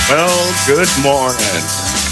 Well, good morning.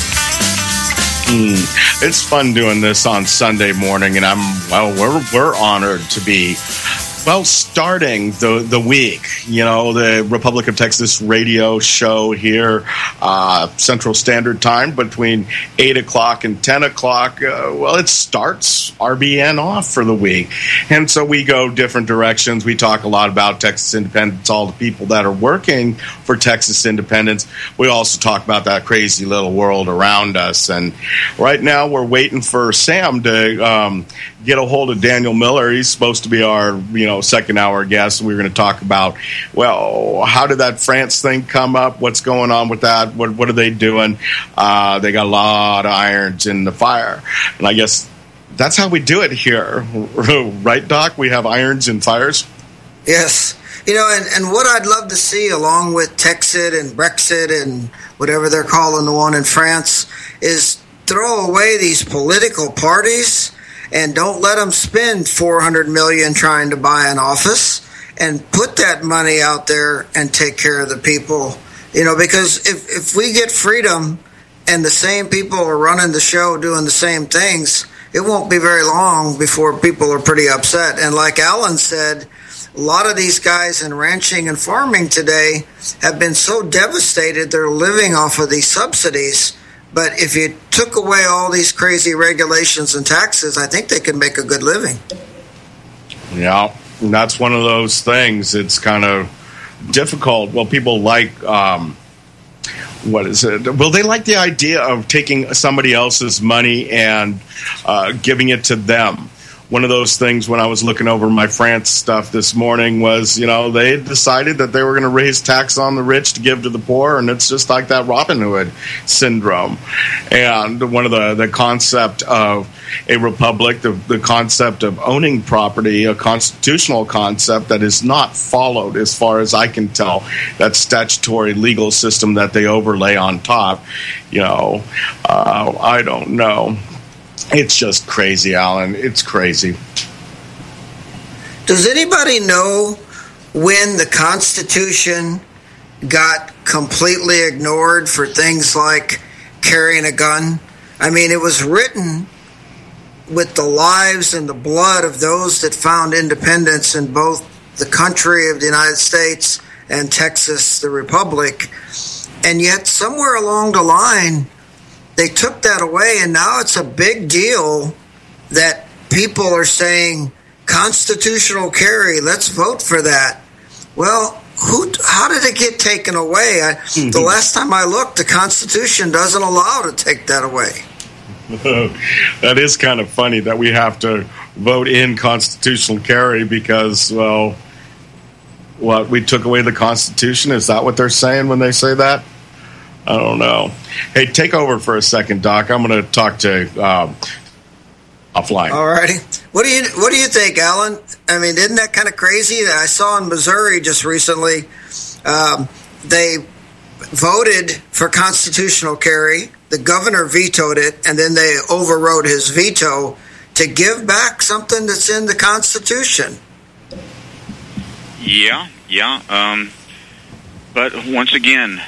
It's fun doing this on Sunday morning, and we're honored to be starting the week. You know, the Republic of Texas radio show here, Central Standard Time between 8 o'clock and 10 o'clock. It starts RBN off for the week. And so we go different directions. We talk a lot about Texas independence, all the people that are working for Texas independence. We also talk about that crazy little world around us. And right now we're waiting for Sam to get a hold of Daniel Miller. He's supposed to be our, second hour guest. We're going to talk about, how did that France thing come up? What's going on with that? What are they doing? They got a lot of irons in the fire. And I guess that's how we do it here. Right, Doc? We have irons and fires? Yes. And what I'd love to see, along with Texit and Brexit and whatever they're calling the one in France, is throw away these political parties and don't let them spend $400 million trying to buy an office, and put that money out there and take care of the people. Because if we get freedom and the same people are running the show doing the same things, it won't be very long before people are pretty upset. And like Alan said, a lot of these guys in ranching and farming today have been so devastated they're living off of these subsidies. But if you took away all these crazy regulations and taxes, I think they could make a good living. Yeah, and that's one of those things. It's kind of difficult. Well, people like, what is it? Well, they like the idea of taking somebody else's money and giving it to them. One of those things when I was looking over my France stuff this morning was, they had decided that they were going to raise tax on the rich to give to the poor, and it's just like that Robin Hood syndrome. And one of the concept of a republic, the concept of owning property, a constitutional concept that is not followed as far as I can tell, that statutory legal system that they overlay on top, I don't know. It's just crazy, Alan. It's crazy. Does anybody know when the Constitution got completely ignored for things like carrying a gun? I mean, it was written with the lives and the blood of those that found independence in both the country of the United States and Texas, the Republic. And yet, somewhere along the line, they took that away, and now it's a big deal that people are saying, constitutional carry, let's vote for that. Well, how did it get taken away? The last time I looked, the Constitution doesn't allow to take that away. That is kind of funny that we have to vote in constitutional carry because, we took away the Constitution? Is that what they're saying when they say that? I don't know. Hey, take over for a second, Doc. I'm going to talk to offline. All righty. What do you think, Alan? I mean, isn't that kind of crazy? I saw in Missouri just recently, they voted for constitutional carry. The governor vetoed it, and then they overrode his veto to give back something that's in the Constitution. Yeah. But once again,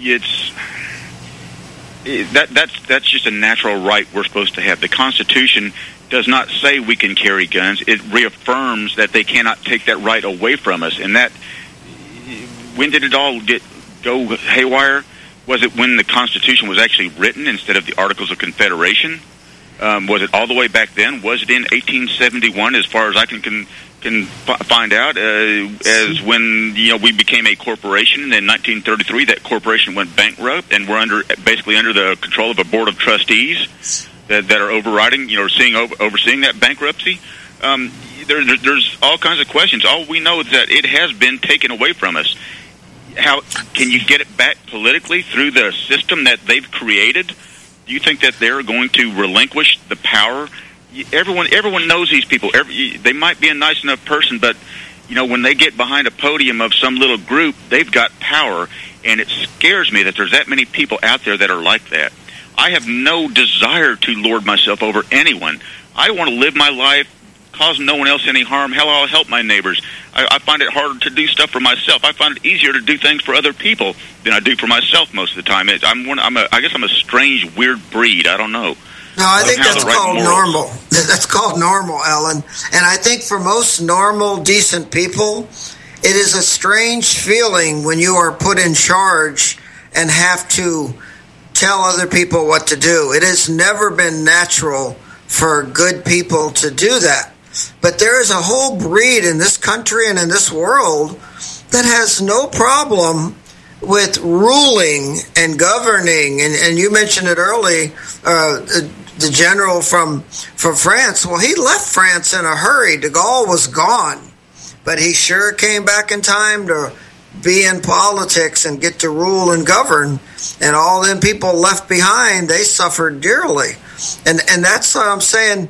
that's just a natural right we're supposed to have. The Constitution does not say we can carry guns. It reaffirms that they cannot take that right away from us. And that, when did it all go haywire? Was it when the Constitution was actually written instead of the Articles of Confederation? Was it all the way back then? Was it in 1871, as far as I can find out, as when we became a corporation in 1933? That corporation went bankrupt, and we're basically under the control of a board of trustees that are overriding, overseeing that bankruptcy. There's all kinds of questions. All we know is that it has been taken away from us. How can you get it back politically through the system that they've created? Do you think that they're going to relinquish the power? Everyone knows these people. They might be a nice enough person, but when they get behind a podium of some little group, they've got power, and it scares me that there's that many people out there that are like that. I have no desire to lord myself over anyone. I want to live my life cause no one else any harm, hell, I'll help my neighbors. I find it harder to do stuff for myself. I find it easier to do things for other people than I do for myself most of the time. I guess I'm a strange, weird breed. I don't know. No, I think that's called normal. That's called normal, Alan. And I think for most normal, decent people, it is a strange feeling when you are put in charge and have to tell other people what to do. It has never been natural for good people to do that. But there is a whole breed in this country and in this world that has no problem with ruling and governing. And you mentioned it early, the general from France. Well, he left France in a hurry. De Gaulle was gone. But he sure came back in time to be in politics and get to rule and govern. And all them people left behind, they suffered dearly. And that's what I'm saying.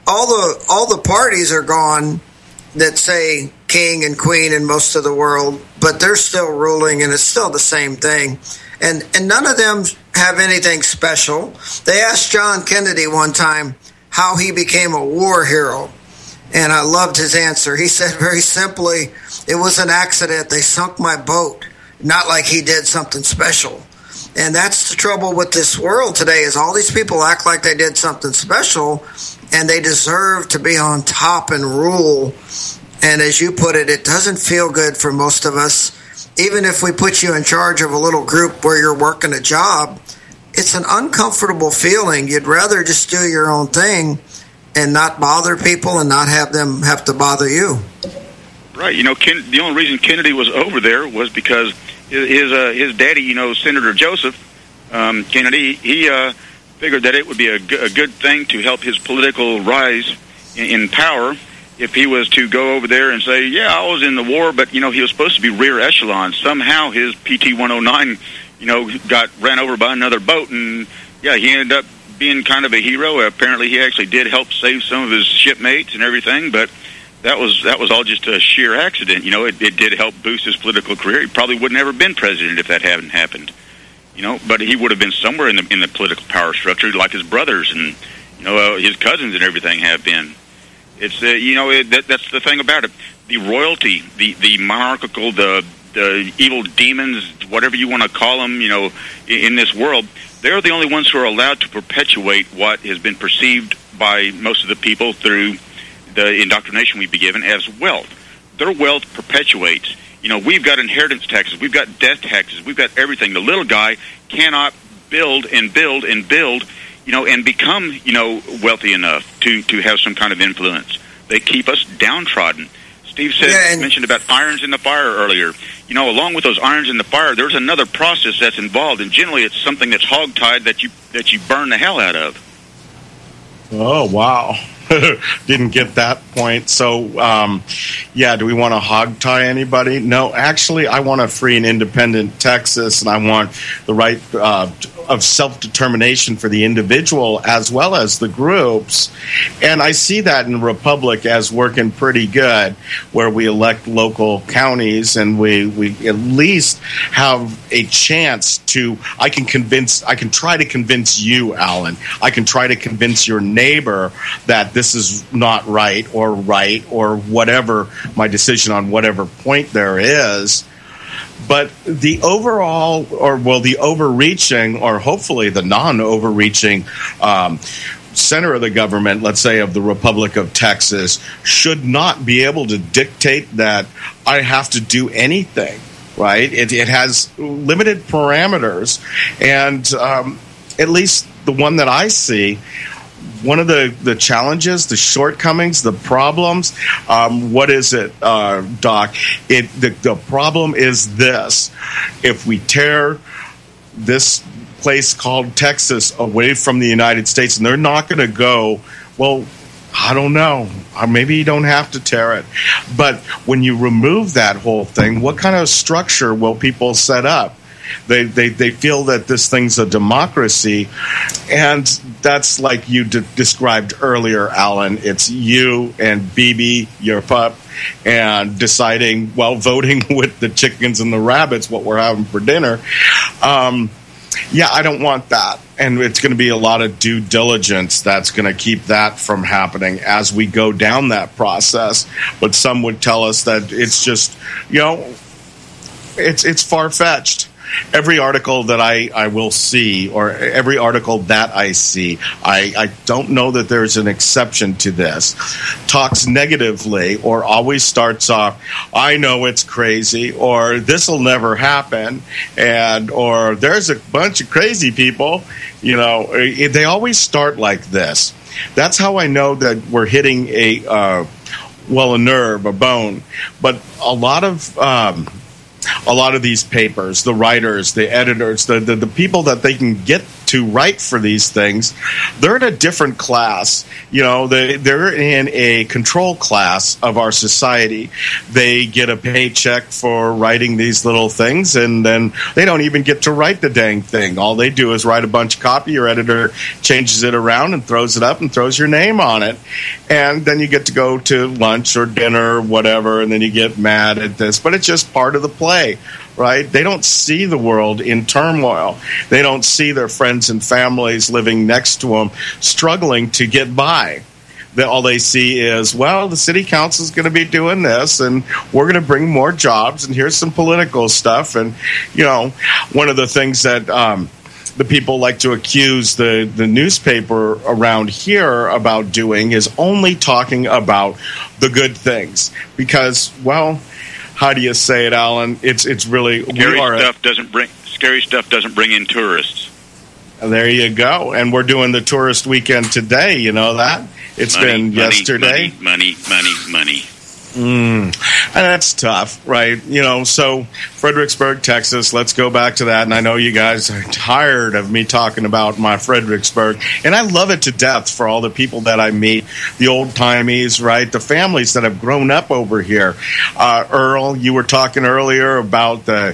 All the parties are gone that say king and queen in most of the world, but they're still ruling, and it's still the same thing. And none of them have anything special. They asked John Kennedy one time how he became a war hero, and I loved his answer. He said very simply, it was an accident. They sunk my boat, not like he did something special. And that's the trouble with this world today, is all these people act like they did something special, and they deserve to be on top and rule. And as you put it, it doesn't feel good for most of us. Even if we put you in charge of a little group where you're working a job, it's an uncomfortable feeling. You'd rather just do your own thing and not bother people and not have them have to bother you. Right. The only reason Kennedy was over there was because his daddy, Senator Joseph Kennedy, he figured that it would be a good thing to help his political rise in power if he was to go over there and say, yeah, I was in the war, but, he was supposed to be rear echelon. Somehow his PT-109, got ran over by another boat, and, yeah, he ended up being kind of a hero. Apparently he actually did help save some of his shipmates and everything, but that was all just a sheer accident. It did help boost his political career. He probably would never been president if that hadn't happened. But he would have been somewhere in the political power structure, like his brothers and his cousins and everything have been. It's that's the thing about it. The royalty, the monarchical, the evil demons, whatever you want to call them, in this world, they're the only ones who are allowed to perpetuate what has been perceived by most of the people through the indoctrination we've been given as wealth. Their wealth perpetuates. We've got inheritance taxes, we've got death taxes, we've got everything. The little guy cannot build and build and build, and become, wealthy enough to have some kind of influence. They keep us downtrodden. Steve mentioned about irons in the fire earlier. Along with those irons in the fire, there's another process that's involved, and generally it's something that's hogtied that you burn the hell out of. Oh, wow. Didn't get that point. So, do we want to hogtie anybody? No, actually, I want a free and independent Texas, and I want the right of self-determination for the individual as well as the groups. And I see that in Republic as working pretty good, where we elect local counties and we at least have a chance to, I can try to convince you, Alan. I can try to convince your neighbor that this is not right or whatever my decision on whatever point there is. But the overall, the overreaching, or hopefully the non-overreaching center of the government, let's say of the Republic of Texas, should not be able to dictate that I have to do anything, right? It has limited parameters. And at least the one that I see, one of the challenges, the shortcomings, the problems, what is it, Doc? The problem is this. If we tear this place called Texas away from the United States, and they're not going to go, well, I don't know. Maybe you don't have to tear it. But when you remove that whole thing, what kind of structure will people set up? They feel that this thing's a democracy, and that's like you described earlier, Alan. It's you and Bibi, your pup, and deciding, voting with the chickens and the rabbits what we're having for dinner. I don't want that. And it's going to be a lot of due diligence that's going to keep that from happening as we go down that process. But some would tell us that it's just, it's far-fetched. Every article that I will see, or every article that I see, I don't know that there's an exception to this, talks negatively or always starts off, I know it's crazy, or this will never happen, or there's a bunch of crazy people. They always start like this. That's how I know that we're hitting a nerve, a bone. But a lot of these papers, the writers, the editors, the people that they can get to write for these things, they're in a different class. They're in a control class of our society. They get a paycheck for writing these little things, and then they don't even get to write the dang thing. All they do is write a bunch of copy. Your editor changes it around and throws it up and throws your name on it. And then you get to go to lunch or dinner or whatever, and then you get mad at this. But it's just part of the play. Right? They don't see the world in turmoil. They don't see their friends and families living next to them struggling to get by. All they see is, the city council is going to be doing this, and we're going to bring more jobs, and here's some political stuff. And, one of the things that the people like to accuse the newspaper around here about doing is only talking about the good things. Because, how do you say it, Alan? It's really scary stuff doesn't bring in tourists. There you go. And we're doing the tourist weekend today. You know that? It's been yesterday. Money. And that's tough, right? So Fredericksburg, Texas, let's go back to that. And I know you guys are tired of me talking about my Fredericksburg. And I love it to death for all the people that I meet, the old-timies, right? The families that have grown up over here. Earl, you were talking earlier about the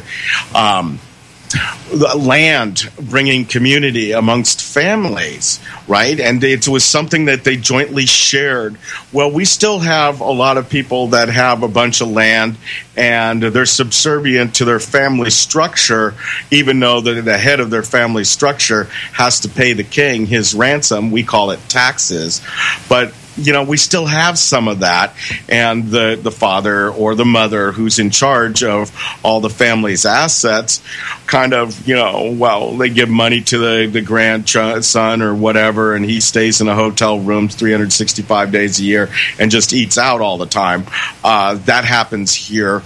land bringing community amongst families, right? And it was something that they jointly shared. Well, we still have a lot of people that have a bunch of land and they're subservient to their family structure, even though the head of their family structure has to pay the king his ransom. We call it taxes. But we still have some of that, and the father or the mother who's in charge of all the family's assets kind of, they give money to the grandson or whatever, and he stays in a hotel room 365 days a year and just eats out all the time. That happens here.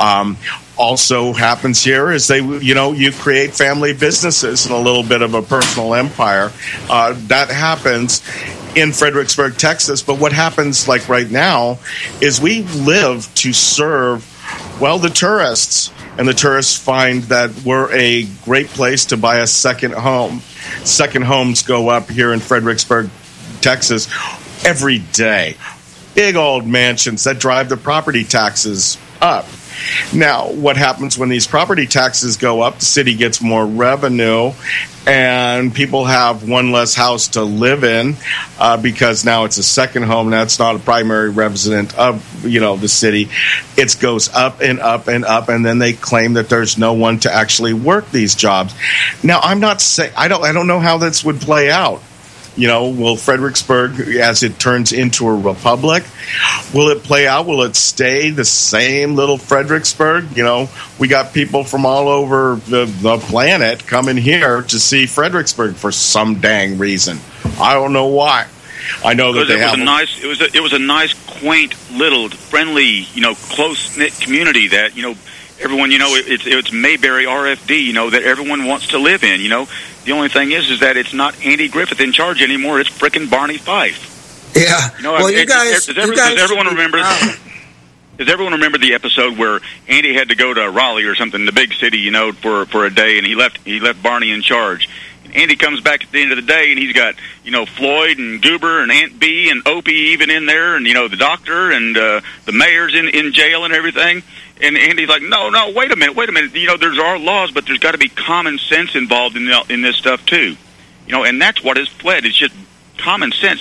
Also happens here is you create family businesses and a little bit of a personal empire. That happens in Fredericksburg, Texas. But what happens like right now is we live to serve, the tourists. And the tourists find that we're a great place to buy a second home. Second homes go up here in Fredericksburg, Texas every day. Big old mansions that drive the property taxes up. Now, what happens when these property taxes go up? The city gets more revenue, and people have one less house to live in because now it's a second home. That's not a primary resident of the city. It goes up and up and up, and then they claim that there's no one to actually work these jobs. Now, I'm not saying I don't know how this would play out. Will Fredericksburg, as it turns into a republic, will it play out? Will it stay the same little Fredericksburg? We got people from all over the planet coming here to see Fredericksburg for some dang reason. I don't know why. I know that it was a nice, quaint, little, friendly, close knit community that everyone, it's Mayberry RFD, that everyone wants to live in. The only thing is that it's not Andy Griffith in charge anymore. It's frickin' Barney Fife. Yeah. Does everyone remember? Does everyone remember the episode where Andy had to go to Raleigh or something, the big city, for a day, and he left Barney in charge. And Andy comes back at the end of the day, and he's got Floyd and Goober and Aunt Bee and Opie even in there, and the doctor and the mayor's in jail and everything. And Andy's like, no, wait a minute. There's our laws, but there's got to be common sense involved in this stuff too. And that's what has fled. It's just common sense.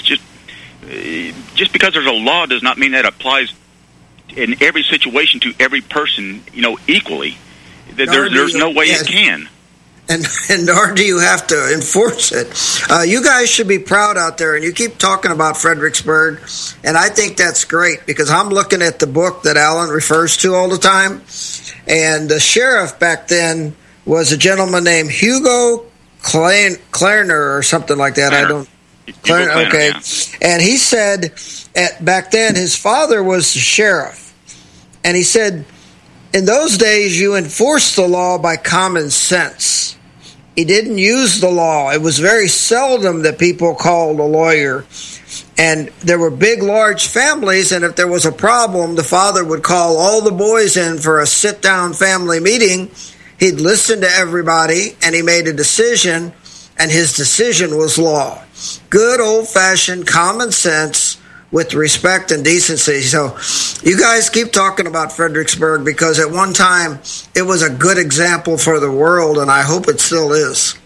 Just because there's a law does not mean that applies in every situation to every person, equally. There's no way it can. and nor do you have to enforce it. You guys should be proud out there, and you keep talking about Fredericksburg, and I think that's great because I'm looking at the book that Alan refers to all the time, and the sheriff back then was a gentleman named Hugo Klarner or something like that. Klarner. I don't. Klarner, okay, yeah. And he said back then his father was the sheriff, and he said in those days you enforced the law by common sense. He didn't use the law. It was very seldom that people called a lawyer. And there were big, large families, and if there was a problem, the father would call all the boys in for a sit-down family meeting. He'd listen to everybody, and he made a decision, and his decision was law. Good, old-fashioned common sense with respect and decency. So you guys keep talking about Fredericksburg because at one time it was a good example for the world, and I hope it still is.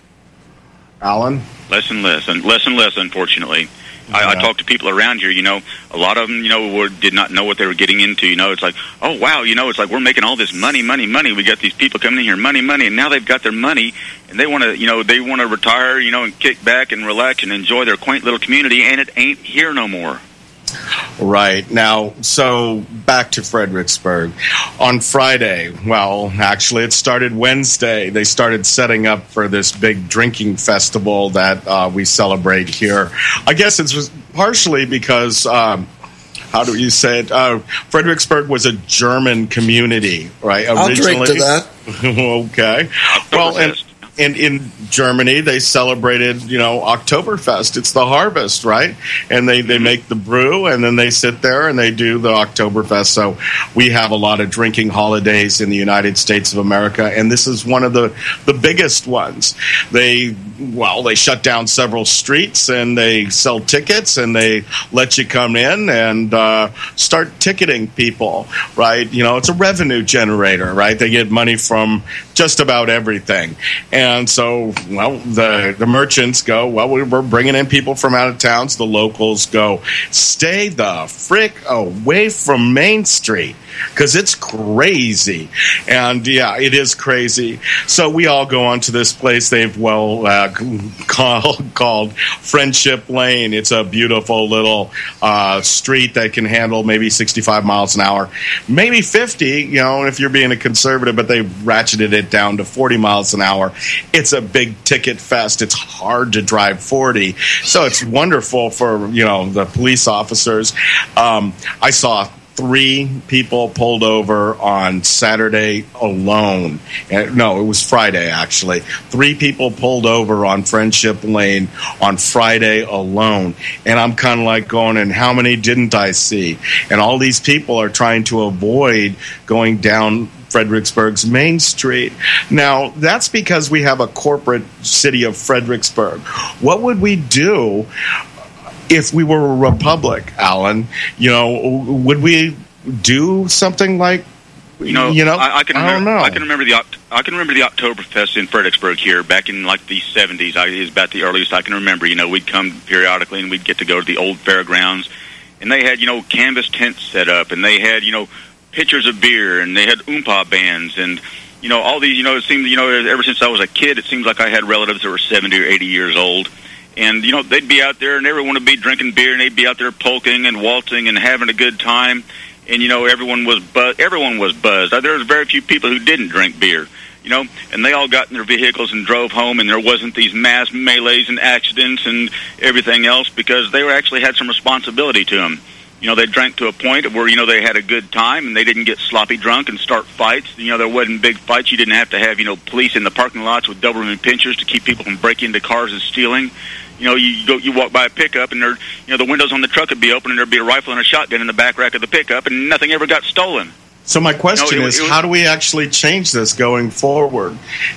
Alan? Less and less, unfortunately. I talk to people around here, a lot of them, did not know what they were getting into. It's like, oh, wow, it's like we're making all this money. We got these people coming in here, money, and now they've got their money, and they want to, retire, and kick back and relax and enjoy their quaint little community, and it ain't here no more. Right. Now, so back to Fredericksburg. On Friday, well, actually it started Wednesday, they started setting up for this big drinking festival that we celebrate here. I guess it's partially because, how do you say it? Fredericksburg was a German community, right? I'll drink to that. Okay. Well, and in Germany, they celebrated, Oktoberfest. It's the harvest, right? And they make the brew, and then they sit there and they do the Oktoberfest. So we have a lot of drinking holidays in the United States of America, and this is one of the biggest ones. They shut down several streets, and they sell tickets, and they let you come in and start ticketing people, right? It's a revenue generator, right? They get money from just about everything. And so, the merchants go, we're bringing in people from out of towns. The locals go, stay the frick away from Main Street because it's crazy. And, yeah, it is crazy. So we all go onto this place they've, called Friendship Lane. It's a beautiful little street that can handle maybe 65 miles an hour, maybe 50, if you're being a conservative, but they ratcheted it down to 40 miles an hour. It's a big ticket fest. It's hard to drive 40. So it's wonderful for, the police officers. I saw 3 people pulled over on Saturday alone. No, it was Friday, actually. 3 people pulled over on Friendship Lane on Friday alone. And I'm kind of like going, and how many didn't I see? And all these people are trying to avoid going down Fredericksburg's Main Street. Now, that's because we have a corporate city of Fredericksburg. What would we do if we were a republic, Alan? Would we do something like, I can remember the Oktoberfest in Fredericksburg here back in like the 70s. It was about the earliest I can remember. We'd come periodically and we'd get to go to the old fairgrounds, and they had canvas tents set up, and they had pitchers of beer, and they had oompa bands, and all these. It seemed ever since I was a kid, it seems like I had relatives that were 70 or 80 years old. And, they'd be out there, and everyone would be drinking beer, and they'd be out there polking and waltzing and having a good time. And, everyone was buzzed. There was very few people who didn't drink beer, and they all got in their vehicles and drove home, and there wasn't these mass melees and accidents and everything else because they actually had some responsibility to them. They drank to a point where, they had a good time, and they didn't get sloppy drunk and start fights. There wasn't big fights. You didn't have to have, police in the parking lots with Doberman pinchers to keep people from breaking into cars and stealing. You walk by a pickup, and the windows on the truck would be open, and there'd be a rifle and a shotgun in the back rack of the pickup, and nothing ever got stolen. So my question is, how do we actually change this going forward?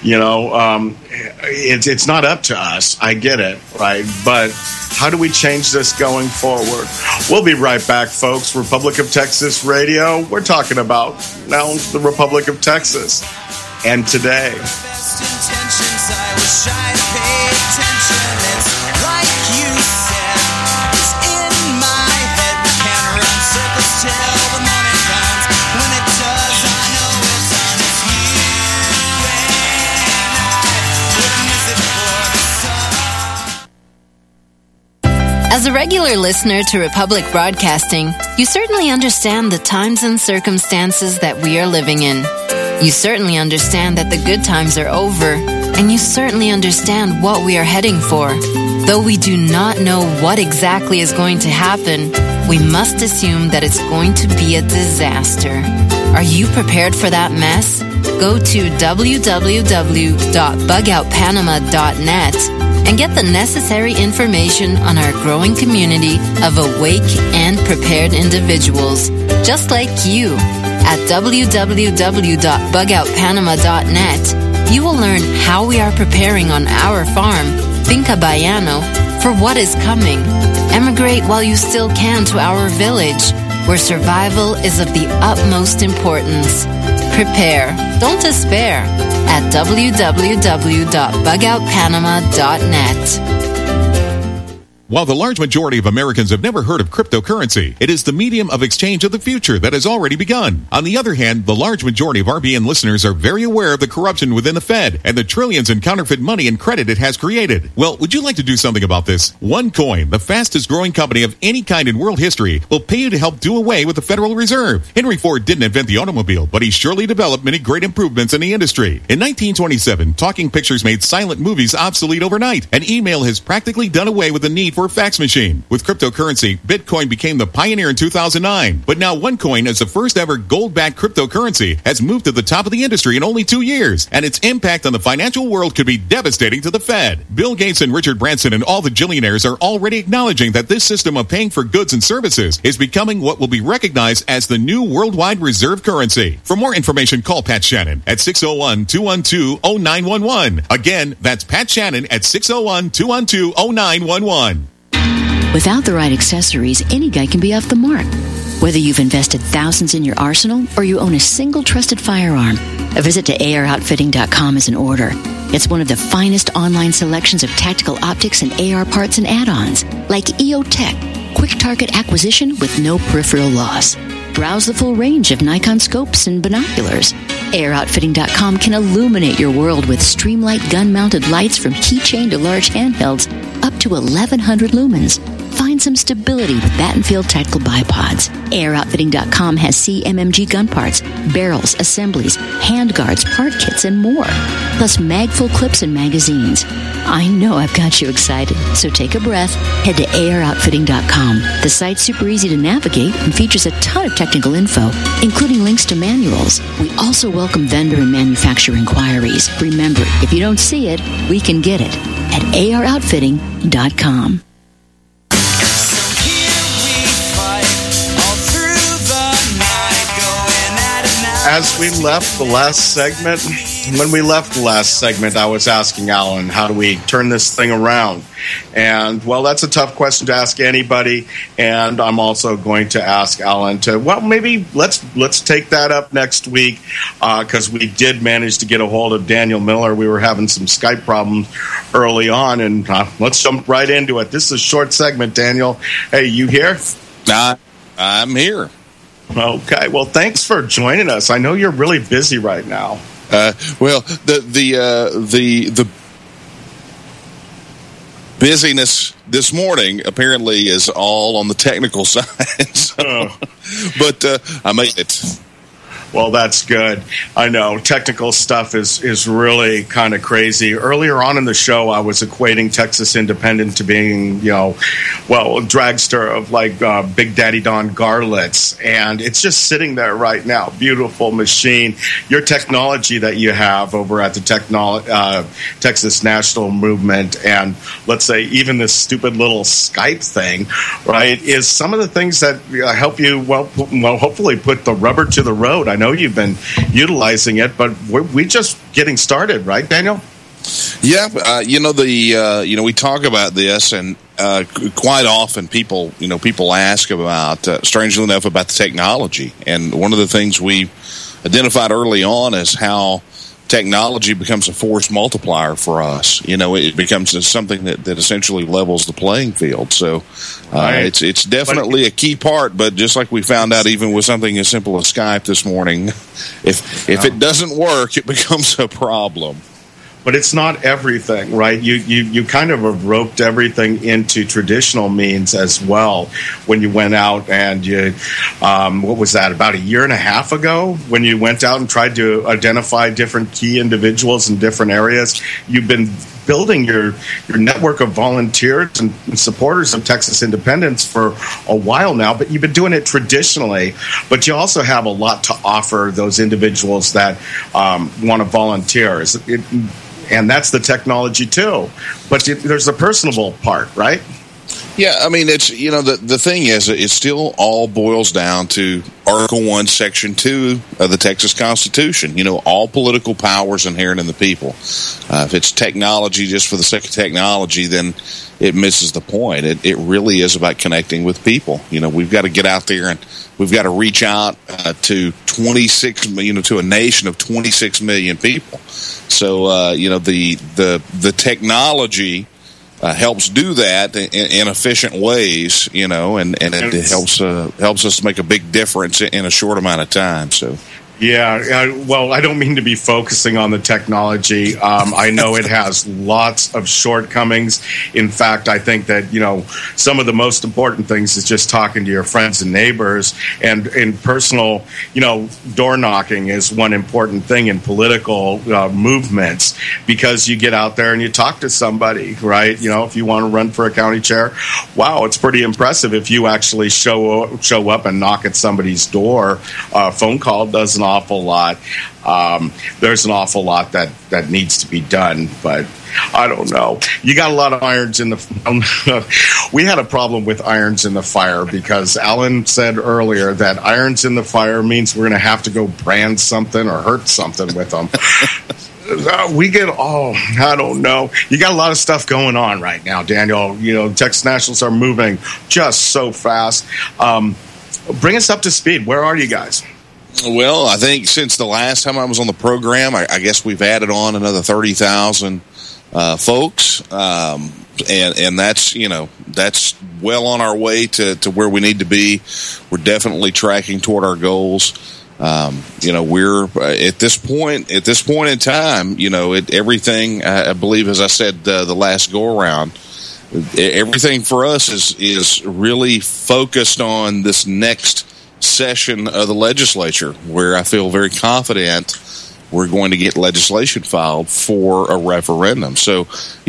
It's not up to us. I get it, right? But how do we change this going forward? We'll be right back, folks. Republic of Texas Radio. We're talking about now the Republic of Texas. And today. As a regular listener to Republic Broadcasting, you certainly understand the times and circumstances that we are living in. You certainly understand that the good times are over, and you certainly understand what we are heading for. Though we do not know what exactly is going to happen, we must assume that it's going to be a disaster. Are you prepared for that mess? Go to www.bugoutpanama.net and get the necessary information on our growing community of awake and prepared individuals, just like you. At www.bugoutpanama.net, you will learn how we are preparing on our farm, Finca Bayano, for what is coming. Emigrate while you still can to our village, where survival is of the utmost importance. Prepare, don't despair, at www.bugoutpanama.net. While the large majority of Americans have never heard of cryptocurrency, it is the medium of exchange of the future that has already begun. On the other hand, the large majority of RBN listeners are very aware of the corruption within the Fed and the trillions in counterfeit money and credit it has created. Well, would you like to do something about this? OneCoin, the fastest growing company of any kind in world history, will pay you to help do away with the Federal Reserve. Henry Ford didn't invent the automobile, but he surely developed many great improvements in the industry. In 1927, talking pictures made silent movies obsolete overnight, and email has practically done away with the need for a fax machine. With cryptocurrency, Bitcoin became the pioneer in 2009. But now OneCoin, as the first ever gold-backed cryptocurrency, has moved to the top of the industry in only 2 years, and its impact on the financial world could be devastating to the Fed. Bill Gates and Richard Branson and all the billionaires are already acknowledging that this system of paying for goods and services is becoming what will be recognized as the new worldwide reserve currency. For more information, call Pat Shannon at 601-212-0911. Again, that's Pat Shannon at 601-212-0911. Without the right accessories, any guy can be off the mark. Whether you've invested thousands in your arsenal or you own a single trusted firearm, a visit to AROutfitting.com is in order. It's one of the finest online selections of tactical optics and AR parts and add-ons, like EOTech, quick target acquisition with no peripheral loss. Browse the full range of Nikon scopes and binoculars. AROutfitting.com can illuminate your world with Streamlight gun-mounted lights from keychain to large handhelds up to 1,100 lumens. Find some stability with Battenfield tactical bipods. AROutfitting.com has CMMG gun parts, barrels, assemblies, handguards, part kits, and more. Plus mag-full clips and magazines. I know I've got you excited, so take a breath. Head to AROutfitting.com. The site's super easy to navigate and features a ton of technical info, including links to manuals. We also welcome vendor and manufacturer inquiries. Remember, if you don't see it, we can get it at AROutfitting.com. As we left the last segment, I was asking Alan, how do we turn this thing around? And, well, that's a tough question to ask anybody. And I'm also going to ask Alan to, well, maybe let's take that up next week, because we did manage to get a hold of Daniel Miller. We were having some Skype problems early on, and let's jump right into it. This is a short segment, Daniel. Hey, you here? I'm here. Okay, well, thanks for joining us. I know you're really busy right now. Well, the busyness this morning apparently is all on the technical side. But I made it. Well, that's good. I know technical stuff is really kind of crazy. Earlier on in the show, I was equating Texas Independent to being, a dragster of like Big Daddy Don Garlitz, and it's just sitting there right now. Beautiful machine. Your technology that you have over at the Texas National Movement, and let's say even this stupid little Skype thing, right, is some of the things that help you, well, hopefully put the rubber to the road. I know you've been utilizing it, but we're just getting started, right, Daniel? Yeah, we talk about this, and quite often people ask about, strangely enough, about the technology. And one of the things we identified early on is how technology becomes a force multiplier for us. It becomes something that essentially levels the playing field. So right. It's definitely a key part, but just like we found out even with something as simple as Skype this morning, if it doesn't work, it becomes a problem. but it's not everything, right? You kind of have roped everything into traditional means as well when you went out and you, what was that, about a year and a half ago, when you went out and tried to identify different key individuals in different areas. You've been building your network of volunteers and supporters of Texas independence for a while now, but you've been doing it traditionally. But you also have a lot to offer those individuals that want to volunteer. And that's the technology too. But there's the personable part, right? Yeah, I mean, it's, the thing is, it still all boils down to Article 1, Section 2 of the Texas Constitution. All political powers inherent in the people. If it's technology just for the sake of technology, then it misses the point. It really is about connecting with people. We've got to get out there and we've got to reach out to 26, to a nation of 26 million people. So, the technology helps do that in efficient ways, and it helps us make a big difference in a short amount of time. So. Yeah, well, I don't mean to be focusing on the technology. I know it has lots of shortcomings. In fact, I think that, some of the most important things is just talking to your friends and neighbors, and in personal, door knocking is one important thing in political movements, because you get out there and you talk to somebody, right? If you want to run for a county chair, wow, it's pretty impressive if you actually show up and knock at somebody's door. Phone call does an awful lot. There's an awful lot that needs to be done, but I don't know. You got a lot of irons in the. We had a problem with irons in the fire because Alan said earlier that irons in the fire means we're going to have to go brand something or hurt something with them. I don't know. You got a lot of stuff going on right now, Daniel. Texas Nationals are moving just so fast. Bring us up to speed. Where are you guys? Well, I think since the last time I was on the program, I guess we've added on another 30,000 folks, and that's well on our way to where we need to be. We're definitely tracking toward our goals. We're at this point in time. Everything I believe, as I said the last go around, everything for us is really focused on this next session of the legislature, where I feel very confident we're going to get legislation filed for a referendum. So,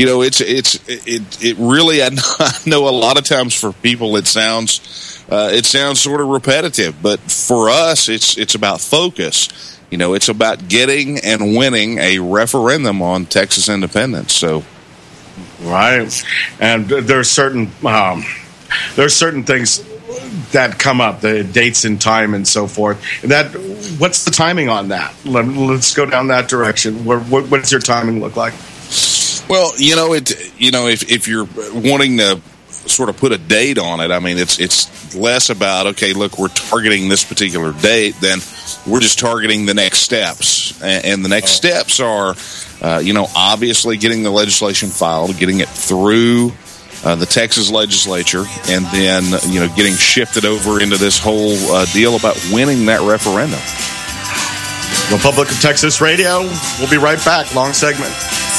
it really, I know a lot of times for people it sounds sort of repetitive, but for us it's about focus. It's about getting and winning a referendum on Texas independence. So, right, and there's certain things that come up, the dates and time and so forth. What's the timing on that? Let's go down that direction. What does your timing look like? Well, if you're wanting to sort of put a date on it, I mean, it's less about, okay, look, we're targeting this particular date, then we're just targeting the next steps. And the next steps are, obviously getting the legislation filed, getting it through the Texas legislature, and then getting shifted over into this whole deal about winning that referendum. Republic of Texas Radio. We'll be right back. Long segment.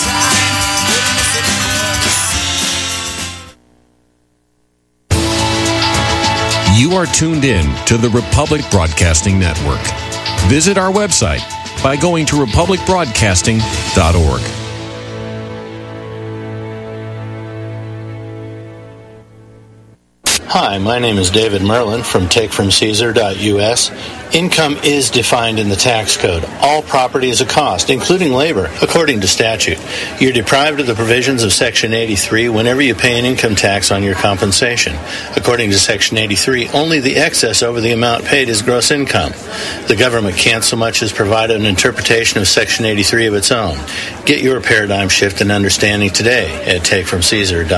You are tuned in to the Republic Broadcasting Network. Visit our website by going to republicbroadcasting.org. Hi, my name is David Merlin from takefromcaesar.us. Income is defined in the tax code. All property is a cost, including labor, according to statute. You're deprived of the provisions of Section 83 whenever you pay an income tax on your compensation. According to Section 83, only the excess over the amount paid is gross income. The government can't so much as provide an interpretation of Section 83 of its own. Get your paradigm shift and understanding today at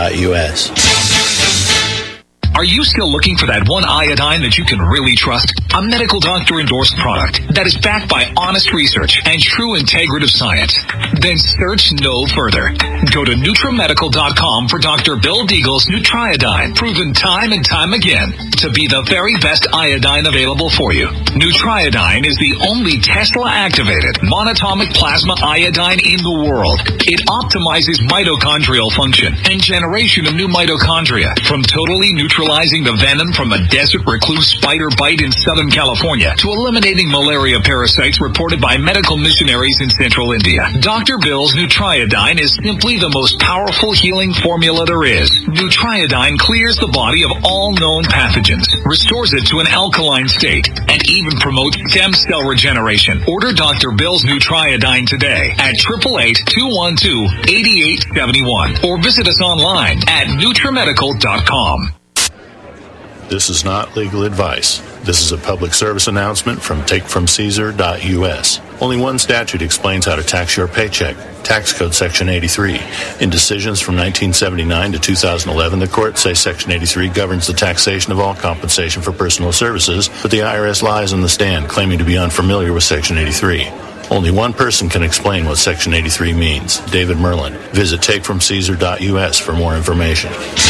takefromcaesar.us. Are you still looking for that one iodine that you can really trust? a medical doctor-endorsed product that is backed by honest research and true integrative science, then search no further. Go to NutriMedical.com for Dr. Bill Deagle's Nutriodine, proven time and time again to be the very best iodine available for you. Nutriodine is the only Tesla-activated monatomic plasma iodine in the world. It optimizes mitochondrial function and generation of new mitochondria, from totally neutralizing the venom from a desert recluse spider bite in Southern California to eliminating malaria parasites reported by medical missionaries in central India. Dr. Bill's Nutriodine is simply the most powerful healing formula there is. Nutriodine clears the body of all known pathogens, restores it to an alkaline state, and even promotes stem cell regeneration. Order Dr. Bill's Nutriodine today at 888-212-8871 or visit us online at NutriMedical.com. This is not legal advice. This is a public service announcement from TakeFromCaesar.us. Only one statute explains how to tax your paycheck. Tax Code Section 83. In decisions from 1979 to 2011, the courts say Section 83 governs the taxation of all compensation for personal services, but the IRS lies on the stand, claiming to be unfamiliar with Section 83. Only one person can explain what Section 83 means, David Merlin. Visit TakeFromCaesar.us for more information.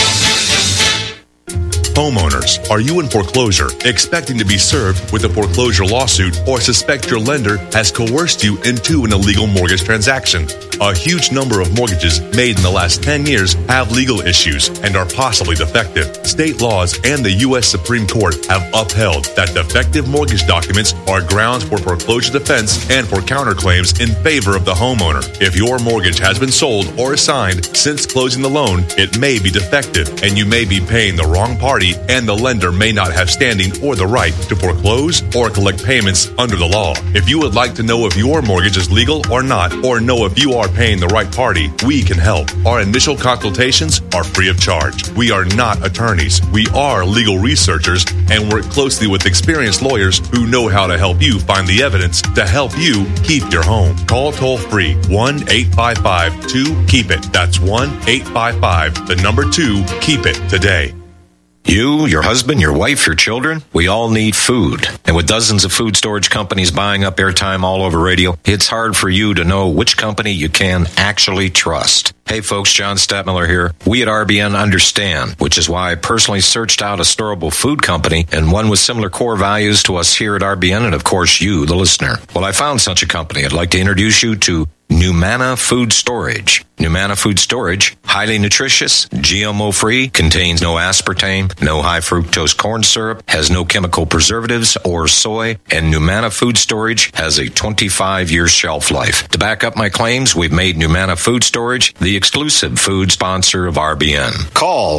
Homeowners, are you in foreclosure, expecting to be served with a foreclosure lawsuit, or suspect your lender has coerced you into an illegal mortgage transaction? A huge number of mortgages made in the last 10 years have legal issues and are possibly defective. State laws and the U.S. Supreme Court have upheld that defective mortgage documents are grounds for foreclosure defense and for counterclaims in favor of the homeowner. If your mortgage has been sold or assigned since closing the loan, it may be defective and you may be paying the wrong party, and the lender may not have standing or the right to foreclose or collect payments under the law. If you would like to know if your mortgage is legal or not, or know if you are paying the right party, we can help. Our initial consultations are free of charge. We are not attorneys. We are legal researchers and work closely with experienced lawyers who know how to help you find the evidence to help you keep your home. Call toll-free 1-855-2-KEEP-IT. That's 1-855-2-KEEP-IT today. You, your husband, your wife, your children, we all need food. And with dozens of food storage companies buying up airtime all over radio, it's hard for you to know which company you can actually trust. Hey folks, John Stadtmiller here. We at RBN understand, which is why I personally searched out a storable food company and one with similar core values to us here at RBN and of course you, the listener. Well, I found such a company. I'd like to introduce you to Numana Food Storage. Numana Food Storage, highly nutritious, GMO-free, contains no aspartame, no high fructose corn syrup, has no chemical preservatives or soy, and Numana Food Storage has a 25-year shelf life. To back up my claims, we've made Numana Food Storage the exclusive food sponsor of RBN. Call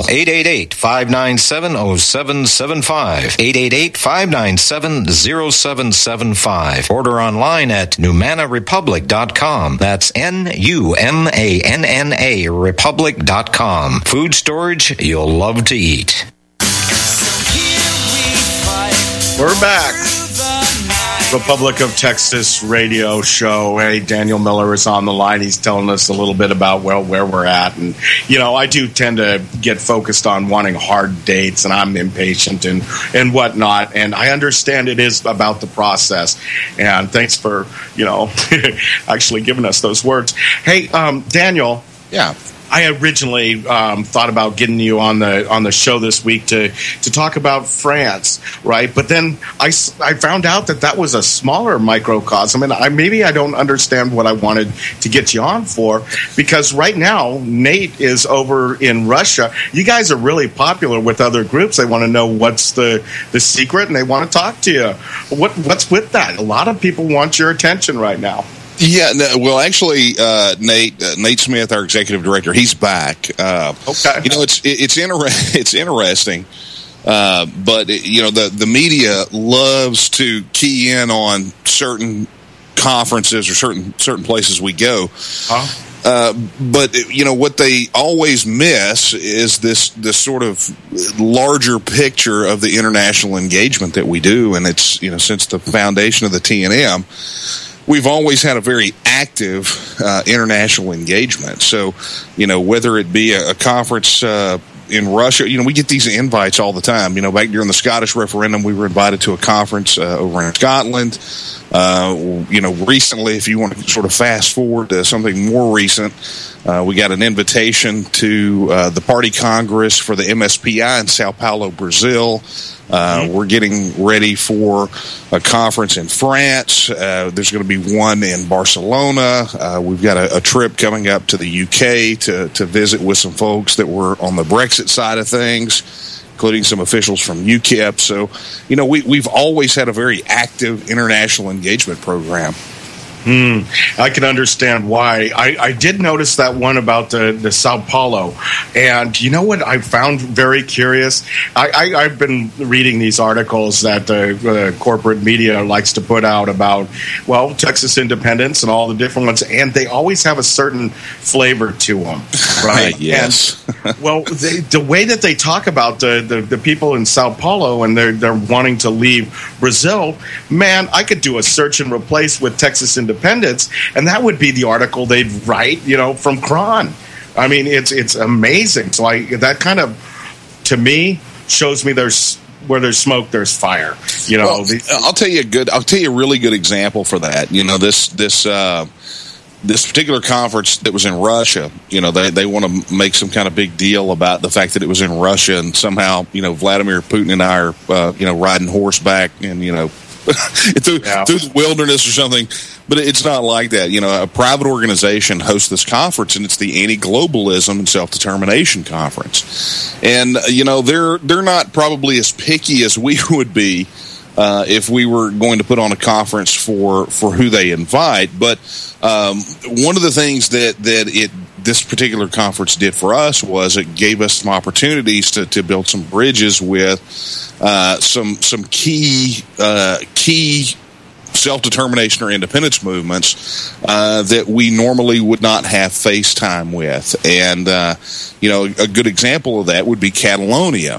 888-597-0775, 888-597-0775. Order online at NumanaRepublic.com. That's NUMANNA Republic.com. Food storage you'll love to eat. We're back. Republic of Texas radio show. Hey, Daniel Miller is on the line. He's telling us a little bit about where we're at. And, you know, I do tend to get focused on wanting hard dates, and I'm impatient and whatnot. And I understand it is about the process. And thanks for, you know, actually giving us those words. Hey, Daniel. Yeah. I originally thought about getting you on the show this week to talk about France, right? But then I found out that was a smaller microcosm, and maybe I don't understand what I wanted to get you on for, because right now Nate is over in Russia. You guys are really popular with other groups. They want to know what's the secret, and they want to talk to you. What's with that? A lot of people want your attention right now. Yeah, no, well, actually, Nate Smith, our executive director, he's back. Okay, you know, it's interesting, but you know, the media loves to key in on certain conferences or certain places we go. But you know what they always miss is this sort of larger picture of the international engagement that we do, and it's, you know, since the foundation of the TNM, we've always had a very active international engagement. So, you know, whether it be a conference in Russia, we get these invites all the time. Back during the Scottish referendum, we were invited to a conference over in Scotland. Recently, if you want to sort of fast forward to something more recent, we got an invitation to the Party Congress for the MSPI in Sao Paulo, Brazil. We're getting ready for a conference in France. There's going to be one in Barcelona. We've got a trip coming up to the UK to visit with some folks that were on the Brexit side of things, including some officials from UKIP. So, we've always had a very active international engagement program. I can understand why. I did notice that one about the Sao Paulo. And you know what I found very curious? I've been reading these articles that the corporate media likes to put out about, Texas independence and all the different ones. And they always have a certain flavor to them, right? Yes. And, the way that they talk about the people in Sao Paulo and they're wanting to leave Brazil, man, I could do a search and replace with Texas independence, and that would be the article they'd write, from Cron. I mean, it's amazing. So that kind of, to me, shows me where there's smoke, there's fire. I'll tell you a really good example for that. This particular conference that was in Russia, they want to make some kind of big deal about the fact that it was in Russia, and somehow, Vladimir Putin and I are, riding horseback and, through the wilderness or something. But it's not like that. A private organization hosts this conference, and it's the Anti-Globalism and Self-Determination Conference. And, they're not probably as picky as we would be if we were going to put on a conference for who they invite. But one of the things that this particular conference did for us was it gave us some opportunities to build some bridges with some key self-determination or independence movements that we normally would not have face time with. And a good example of that would be Catalonia.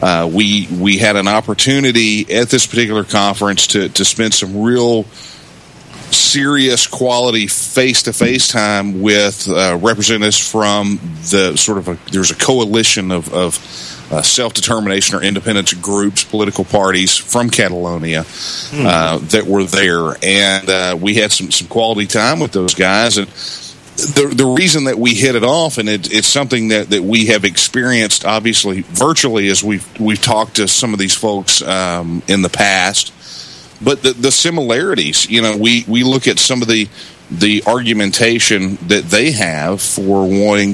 We had an opportunity at this particular conference to spend some real serious quality face-to-face time with representatives from there's a coalition of self-determination or independence groups, political parties from Catalonia that were there. And we had some quality time with those guys. And the reason that we hit it off, and it's something that we have experienced, obviously, virtually as we've talked to some of these folks in the past, but the similarities, we look at some of the argumentation that they have for wanting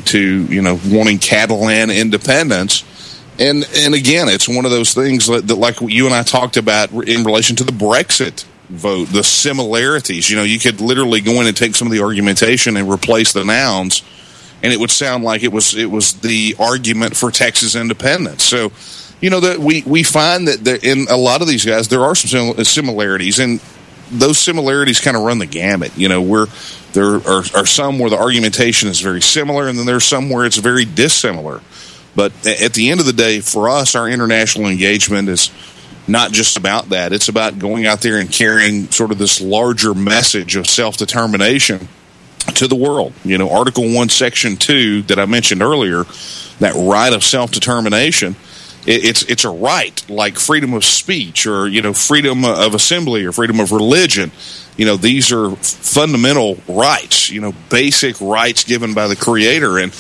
Catalan independence. And again, it's one of those things that like you and I talked about in relation to the Brexit vote, the similarities. You could literally go in and take some of the argumentation and replace the nouns, and it would sound like it was the argument for Texas independence. So, that we find that in a lot of these guys there are some similarities, and those similarities kind of run the gamut. There are some where the argumentation is very similar, and then there's some where it's very dissimilar. But at the end of the day, for us, our international engagement is not just about that. It's about going out there and carrying sort of this larger message of self-determination to the world. Article 1, Section 2 that I mentioned earlier, that right of self-determination, it's a right, like freedom of speech or, freedom of assembly or freedom of religion. These are fundamental rights, basic rights given by the Creator. And,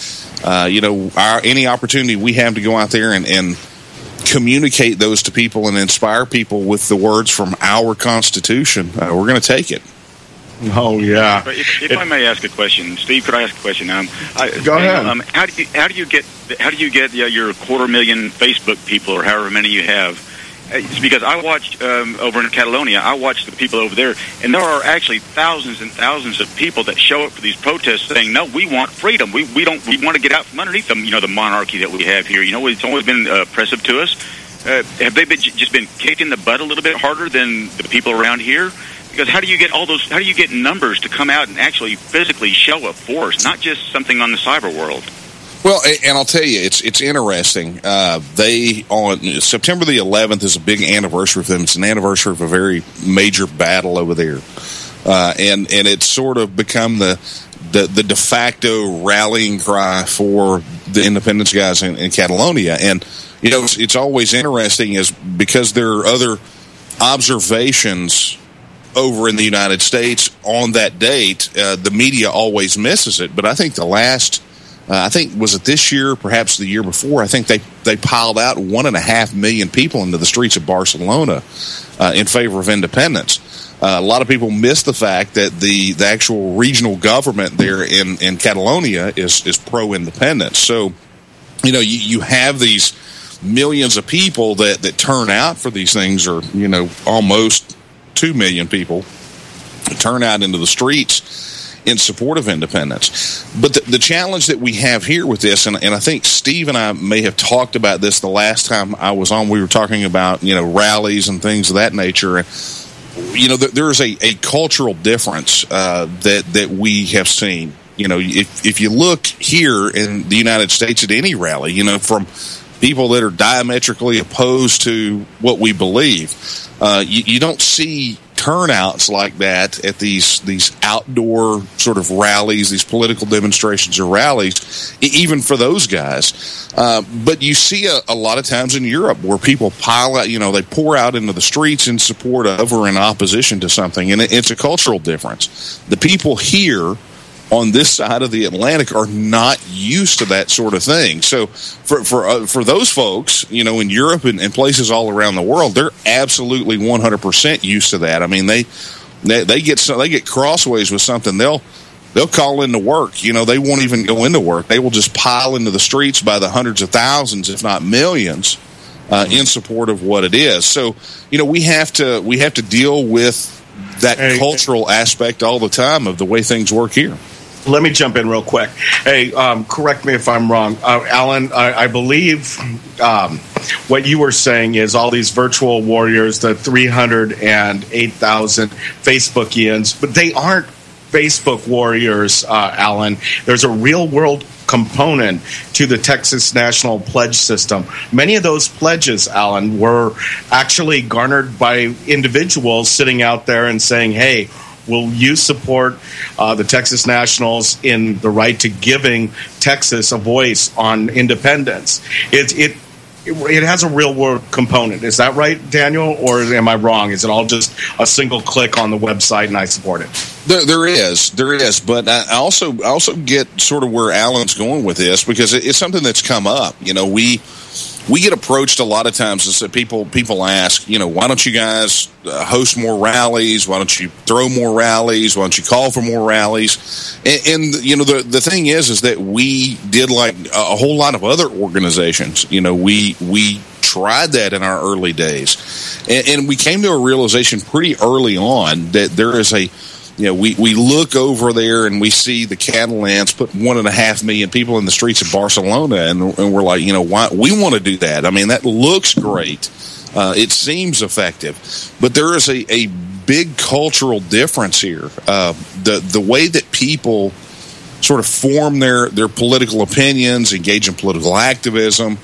any opportunity we have to go out there and communicate those to people and inspire people with the words from our Constitution, we're going to take it. Oh yeah. If I may ask a question, Steve, could I ask a question? Go ahead. How do you get your 250,000 Facebook people or however many you have? It's because I watched over in Catalonia. I watched the people over there, and there are actually thousands and thousands of people that show up for these protests saying, "No, we want freedom. We want to get out from underneath them. The monarchy that we have here. It's always been oppressive to us. Have they just been kicked in the butt a little bit harder than the people around here? Because how do you get how do you get numbers to come out and actually physically show a force, not just something on the cyber world?" Well, and I'll tell you, it's interesting. They, on September the 11th is a big anniversary for them. It's an anniversary of a very major battle over there. And it's sort of become the the de facto rallying cry for the independence guys in Catalonia. And, you know, it's always interesting is because there are other observations over in the United States on that date, the media always misses it. But I think the last, was it this year, perhaps the year before, I think they piled out 1.5 million people into the streets of Barcelona in favor of independence. A lot of people miss the fact that the actual regional government there in Catalonia is pro-independence. So, you know, you have these millions of people that turn out for these things, or, you know, almost 2 million people turn out into the streets in support of independence. But the challenge that we have here with this, and I think Steve and I may have talked about this the last time I was on, we were talking about, you know, rallies and things of that nature. You know, there is a cultural difference that we have seen. You know, if you look here in the United States at any rally, you know, from people that are diametrically opposed to what we believe, you don't see turnouts like that at these outdoor sort of rallies, these political demonstrations or rallies, even for those guys. But you see a lot of times in Europe where people pile out, you know, they pour out into the streets in support of or in opposition to something, and it's a cultural difference. The people here on this side of the Atlantic are not used to that sort of thing. So for those folks, you know, in Europe and places all around the world, they're absolutely 100% used to that. I mean, they get crossways with something, they'll call into work. You know, they won't even go into work. They will just pile into the streets by the hundreds of thousands, if not millions, in support of what it is. So, you know, we have to deal with that cultural aspect all the time of the way things work here. Let me jump in real quick. Hey, correct me if I'm wrong. Alan, I believe what you were saying is all these virtual warriors, the 308,000 Facebookians, but they aren't Facebook warriors, Alan. There's a real-world component to the Texas National Pledge System. Many of those pledges, Alan, were actually garnered by individuals sitting out there and saying, hey, will you support the Texas Nationals in the right to giving Texas a voice on independence? It has a real-world component. Is that right, Daniel, or am I wrong? Is it all just a single click on the website and I support it? There is, but I also get sort of where Alan's going with this, because it's something that's come up. You know, we get approached a lot of times, and so people ask, you know, why don't you guys host more rallies? Why don't you throw more rallies? Why don't you call for more rallies? And you know, the thing is that we did like a whole lot of other organizations. You know, we tried that in our early days, and we came to a realization pretty early on that there is a, you know, we look over there and we see the Catalans put 1.5 million people in the streets of Barcelona, and we're like, you know, why we want to do that? I mean, that looks great. It seems effective, but there is a big cultural difference here. The way that people sort of form their political opinions, engage in political activism,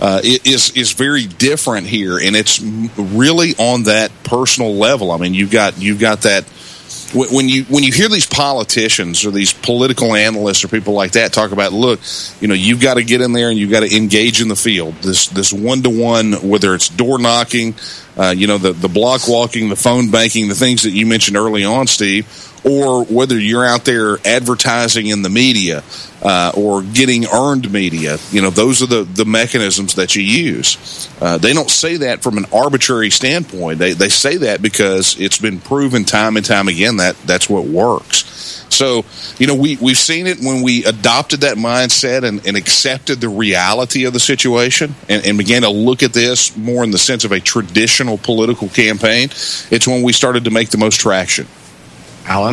is very different here, and it's really on that personal level. I mean, you've got that. When you hear these politicians or these political analysts or people like that talk about, look, you know, you've got to get in there and you've got to engage in the field. This one-to-one, whether it's door knocking, you know, the block walking, the phone banking, the things that you mentioned early on, Steve, or whether you're out there advertising in the media or getting earned media, you know, those are the mechanisms that you use. They don't say that from an arbitrary standpoint. They say that because it's been proven time and time again that that's what works. So, you know, we've seen it when we adopted that mindset and accepted the reality of the situation and began to look at this more in the sense of a traditional political campaign. It's when we started to make the most traction. Alan?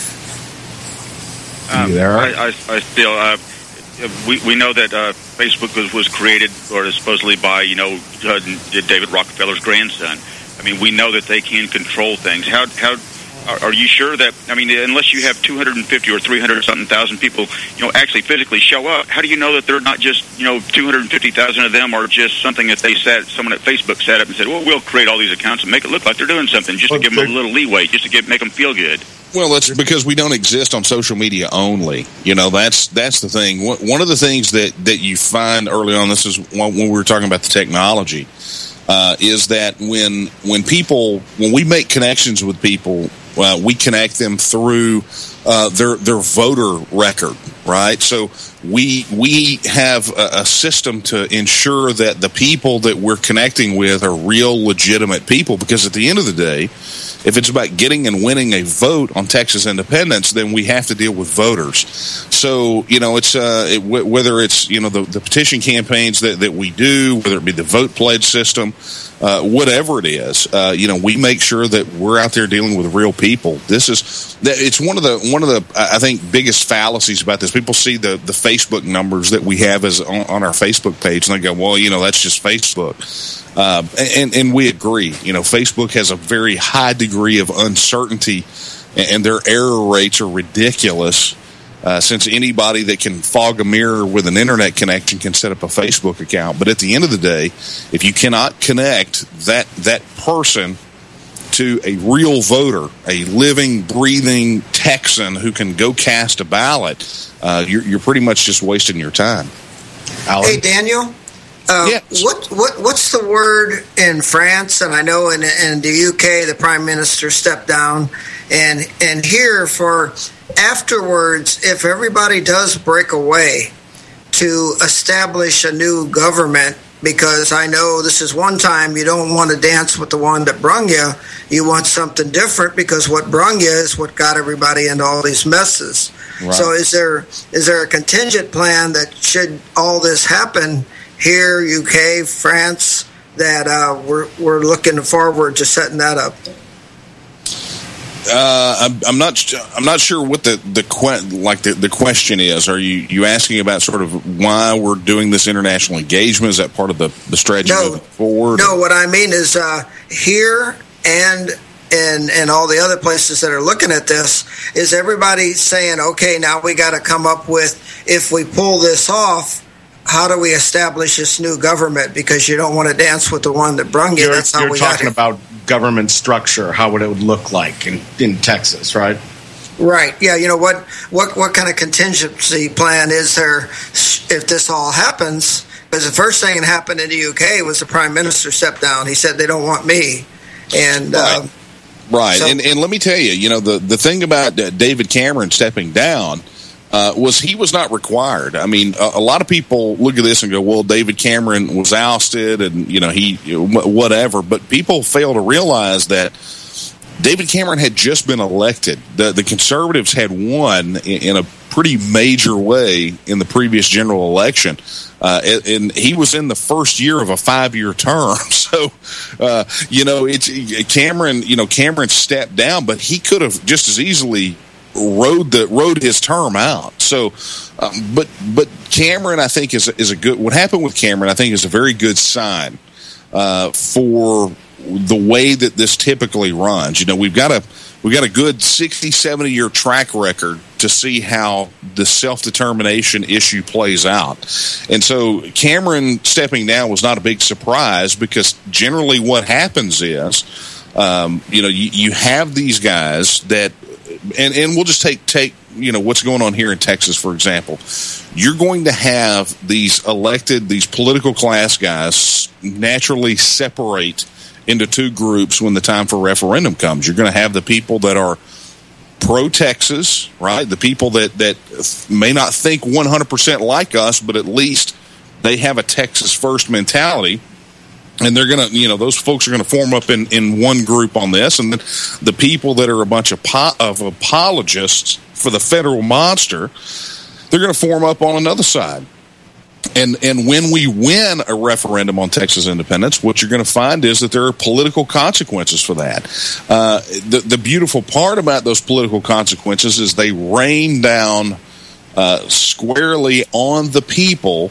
You there? I still, we know that Facebook was created or supposedly by, you know, David Rockefeller's grandson. I mean, we know that they can control things. How Are you sure that, I mean, unless you have 250 or 300-something thousand people, actually physically show up, how do you know that they're not just, 250,000 of them are just something that someone at Facebook set up and said, well, we'll create all these accounts and make it look like they're doing something just to give them a little leeway, just to make them feel good? Well, that's because we don't exist on social media only. That's the thing. One of the things that you find early on, this is when we were talking about the technology, is that when we make connections with people, we connect them through their voter record, right? So we have a system to ensure that the people that we're connecting with are real, legitimate people, because at the end of the day, if it's about getting and winning a vote on Texas independence, then we have to deal with voters. So, it's whether it's, the petition campaigns that we do, whether it be the vote pledge system, whatever it is, we make sure that we're out there dealing with real people. It's one of the I think biggest fallacies about this. People see the Facebook numbers that we have on our Facebook page, and they go, well, that's just Facebook. And we agree. Facebook has a very high degree of uncertainty, and their error rates are ridiculous. Since anybody that can fog a mirror with an internet connection can set up a Facebook account. But at the end of the day, if you cannot connect that person to a real voter, a living, breathing Texan who can go cast a ballot, you're pretty much just wasting your time. Alan? Hey, Daniel. Yes. What's the word in France? And I know in the UK, the Prime Minister stepped down. And here for afterwards, if everybody does break away to establish a new government, because I know this is one time you don't want to dance with the one that brung you. You want something different, because what brung you is what got everybody into all these messes. Right. So is there a contingent plan that should all this happen here, UK, France, that we're looking forward to setting that up? I'm not sure what the question is. Are you asking about sort of why we're doing this international engagement? Is that part of the strategy moving forward? No, what I mean is here and all the other places that are looking at this, is everybody saying, okay, now we got to come up with, if we pull this off, how do we establish this new government? Because you don't want to dance with the one that brung you. That's how we got talking here. About government structure, how would it look like in Texas, right? Right. Yeah. What kind of contingency plan is there if this all happens? Because the first thing that happened in the UK was the Prime Minister stepped down. He said, they don't want me. And right. So, and let me tell you, the thing about David Cameron stepping down was he was not required. I mean, a lot of people look at this and go, well, David Cameron was ousted and, he whatever. But people fail to realize that David Cameron had just been elected. The Conservatives had won in a pretty major way in the previous general election. And he was in the first year of a 5-year term. So, it's Cameron, Cameron stepped down, but he could have just as easily rode his term out. So, but Cameron, I think, is a good. What happened with Cameron, I think, is a very good sign for the way that this typically runs. We've got a good 60, 70-year track record to see how the self-determination issue plays out. And so Cameron stepping down was not a big surprise, because generally what happens is, you have these guys that. And we'll just take what's going on here in Texas, for example. You're going to have these political class guys naturally separate into two groups when the time for referendum comes. You're going to have the people that are pro-Texas, right? The people that may not think 100% like us, but at least they have a Texas first mentality. And they're going to, those folks are going to form up in one group on this. And then the people that are a bunch of apologists for the federal monster, they're going to form up on another side. And when we win a referendum on Texas independence, what you're going to find is that there are political consequences for that. The beautiful part about those political consequences is they rain down squarely on the people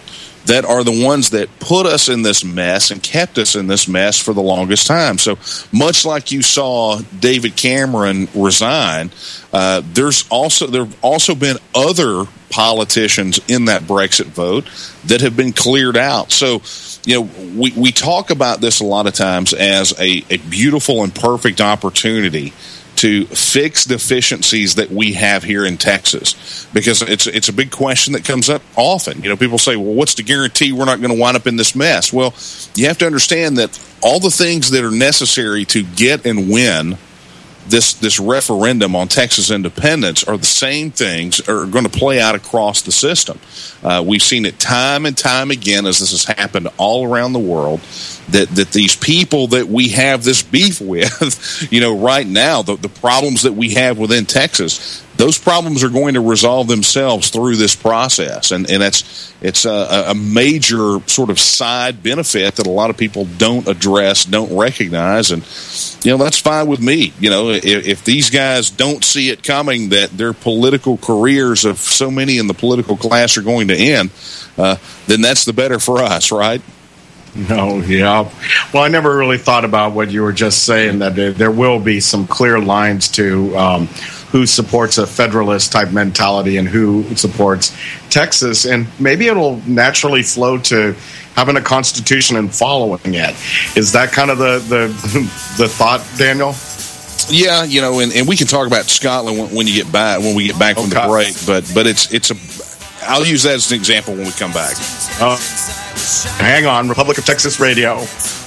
that are the ones that put us in this mess and kept us in this mess for the longest time. So much like you saw David Cameron resign, there have also been other politicians in that Brexit vote that have been cleared out. So, we talk about this a lot of times as a beautiful and perfect opportunity to fix deficiencies that we have here in Texas, because it's a big question that comes up often. People say, well, what's the guarantee we're not going to wind up in this mess? Well, you have to understand that all the things that are necessary to get and win this referendum on Texas independence are the same things are going to play out across the system. We've seen it time and time again as this has happened all around the world, that these people that we have this beef with, right now, the problems that we have within Texas, those problems are going to resolve themselves through this process. And it's a major sort of side benefit that a lot of people don't address, don't recognize. And, that's fine with me. If these guys don't see it coming, that their political careers of so many in the political class are going to end, then that's the better for us, right? No, yeah. Well, I never really thought about what you were just saying, that there will be some clear lines to who supports a federalist type mentality and who supports Texas, and maybe it'll naturally flow to having a constitution and following it. Is that kind of the thought, Daniel? Yeah, and we can talk about Scotland when we get back from the break, but I'll use that as an example when we come back. Hang on, Republic of Texas Radio.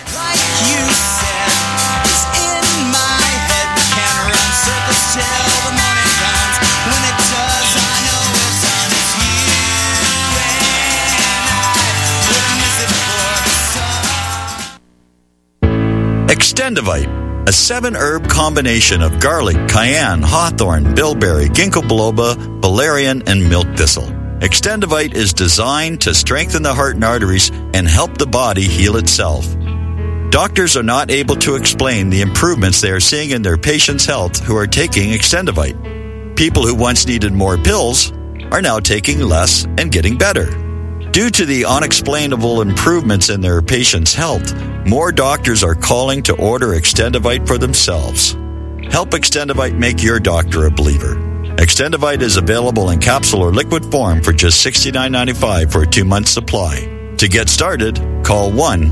Extendivite, a 7-herb combination of garlic, cayenne, hawthorn, bilberry, ginkgo biloba, valerian, and milk thistle. Extendivite is designed to strengthen the heart and arteries and help the body heal itself. Doctors are not able to explain the improvements they are seeing in their patients' health who are taking Extendivite. People who once needed more pills are now taking less and getting better. Due to the unexplainable improvements in their patients' health, more doctors are calling to order Extendivite for themselves. Help Extendivite make your doctor a believer. Extendivite is available in capsule or liquid form for just $69.95 for a 2-month supply. To get started, call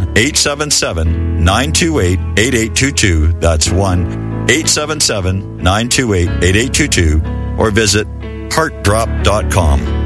1-877-928-8822. That's 1-877-928-8822. Or visit heartdrop.com.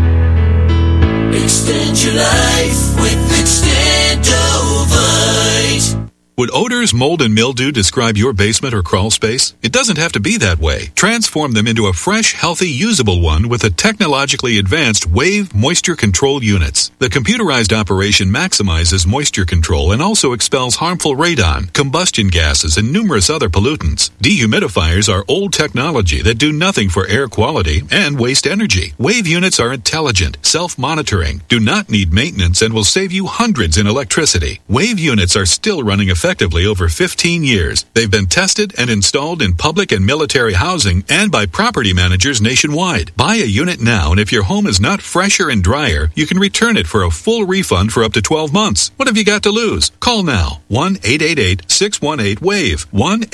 Extend your life with Extendovite. Would odors, mold, and mildew describe your basement or crawl space? It doesn't have to be that way. Transform them into a fresh, healthy, usable one with the technologically advanced Wave moisture control units. The computerized operation maximizes moisture control and also expels harmful radon, combustion gases, and numerous other pollutants. Dehumidifiers are old technology that do nothing for air quality and waste energy. Wave units are intelligent, self-monitoring, do not need maintenance, and will save you hundreds in electricity. Wave units are still running effectively over 15 years. They've been tested and installed in public and military housing and by property managers nationwide. Buy a unit now, and if your home is not fresher and drier, you can return it for a full refund for up to 12 months. What have you got to lose? Call now. 1-888-618-WAVE.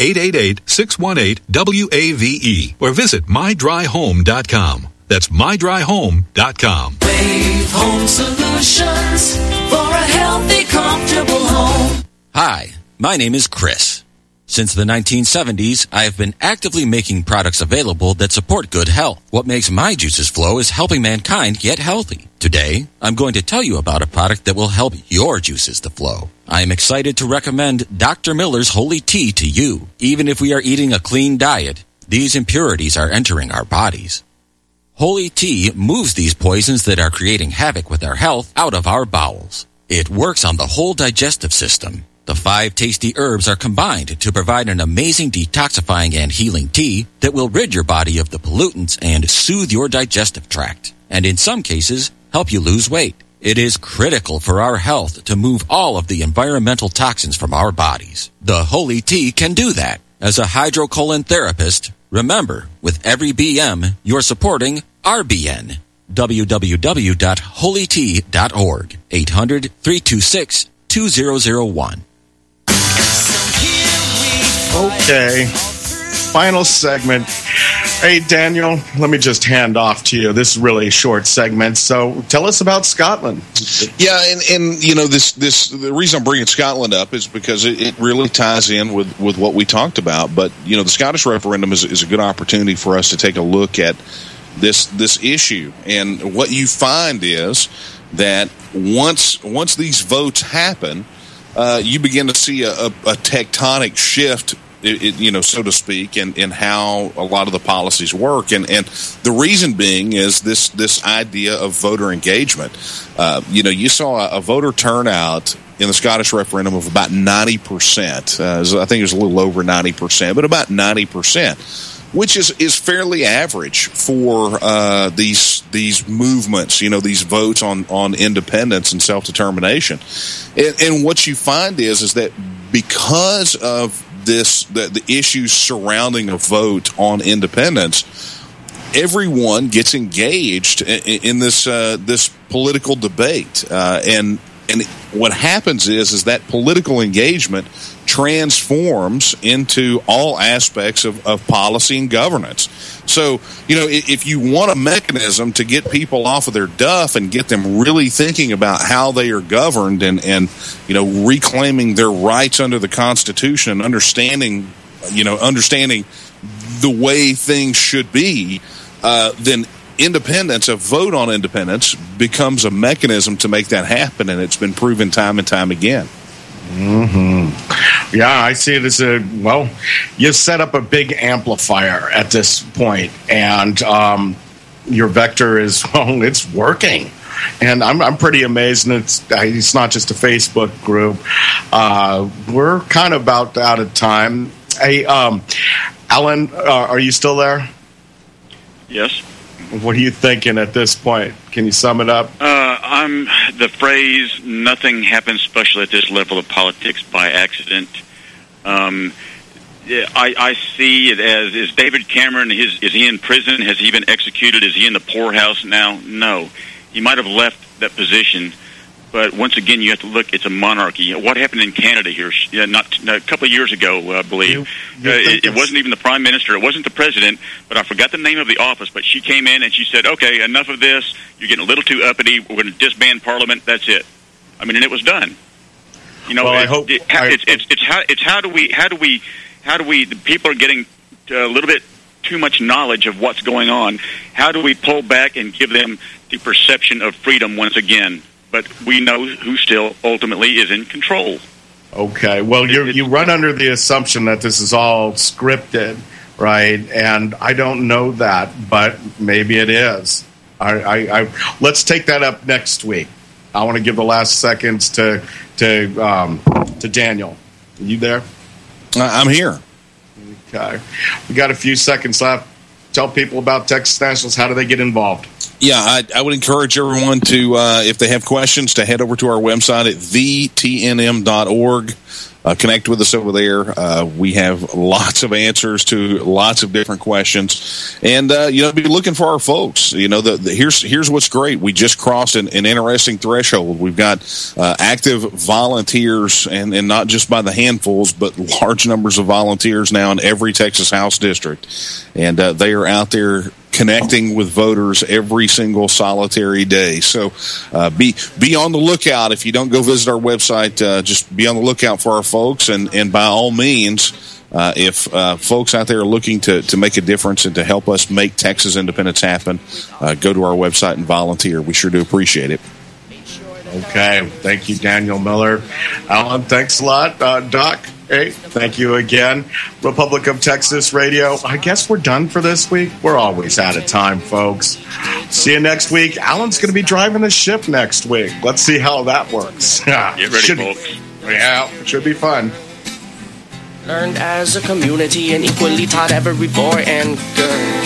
1-888-618-WAVE. Or visit mydryhome.com. That's mydryhome.com. Wave Home Solutions for a healthy, comfortable home. Hi, my name is Chris. Since the 1970s, I have been actively making products available that support good health. What makes my juices flow is helping mankind get healthy. Today, I'm going to tell you about a product that will help your juices to flow. I am excited to recommend Dr. Miller's Holy Tea to you. Even if we are eating a clean diet, these impurities are entering our bodies. Holy Tea moves these poisons that are creating havoc with our health out of our bowels. It works on the whole digestive system. The 5 tasty herbs are combined to provide an amazing detoxifying and healing tea that will rid your body of the pollutants and soothe your digestive tract, and in some cases, help you lose weight. It is critical for our health to move all of the environmental toxins from our bodies. The Holy Tea can do that. As a hydrocolon therapist, remember, with every BM, you're supporting RBN. www.holytea.org. 800-326-2001. Okay. Final segment. Hey, Daniel, let me just hand off to you. This is really a short segment, so tell us about Scotland. Yeah, and you know, the reason I'm bringing Scotland up is because it really ties in with what we talked about. But, you know, the Scottish referendum is a good opportunity for us to take a look at this issue. And what you find is that once these votes happen, you begin to see a tectonic shift, you know, so to speak, in how a lot of the policies work, and the reason being is this idea of voter engagement. You know, you saw a voter turnout in the Scottish referendum of about 90%. I think it was a little over 90%, but about 90%, which is fairly average for these movements. You know, these votes on independence and self-determination, and what you find is that because of the issues surrounding a vote on independence, everyone gets engaged in this political debate, and what happens is that political engagement transforms into all aspects of policy and governance. So, you know, if you want a mechanism to get people off of their duff and get them really thinking about how they are governed and you know, reclaiming their rights under the Constitution and understanding the way things should be, then independence, a vote on independence, becomes a mechanism to make that happen, and it's been proven time and time again. Mm-hmm. Yeah, I see it as you set up a big amplifier at this point, and your vector is, it's working. And I'm pretty amazed, and it's not just a Facebook group. We're kind of about out of time. Hey, Alan, are you still there? Yes. What are you thinking at this point? Can you sum it up? I'm the phrase "nothing happens special at this level of politics by accident." I see it as, is David Cameron, is he in prison? Has he been executed? Is he in the poorhouse now? No. He might have left that position, but once again, you have to look, it's a monarchy. What happened in Canada here a couple of years ago, I believe. It wasn't even the prime minister, it wasn't the president, but I forgot the name of the office, but she came in and she said, okay, enough of this, you're getting a little too uppity, we're going to disband Parliament, that's it. I mean, and it was done. You know, well, it's how do we, the people are getting a little bit too much knowledge of what's going on. How do we pull back and give them the perception of freedom once again? But we know who still ultimately is in control. Okay. Well, you run under the assumption that this is all scripted, right? And I don't know that, but maybe it is. Let's take that up next week. I want to give the last seconds to Daniel. Are you there? I'm here. Okay. We got a few seconds left. Tell people about Texas Nationals. How do they get involved? Yeah, I would encourage everyone to, if they have questions, to head over to our website at thetnm.org. Connect with us over there. We have lots of answers to lots of different questions, and be looking for our folks. You know, here's what's great. We just crossed an interesting threshold. We've got active volunteers, and not just by the handfuls, but large numbers of volunteers now in every Texas House district, and they are out there connecting with voters every single solitary day. So be on the lookout. If you don't go visit our website, just be on the lookout for our folks. And by all means, if folks out there are looking to make a difference and to help us make Texas independence happen, go to our website and volunteer. We sure do appreciate it. Okay. Thank you, Daniel Miller. Alan, thanks a lot. Doc, hey, thank you again. Republic of Texas Radio. I guess we're done for this week. We're always out of time, folks. See you next week. Alan's going to be driving the ship next week. Let's see how that works. Get ready, folks. Yeah, it should be fun. Learned as a community and equally taught every boy and girl.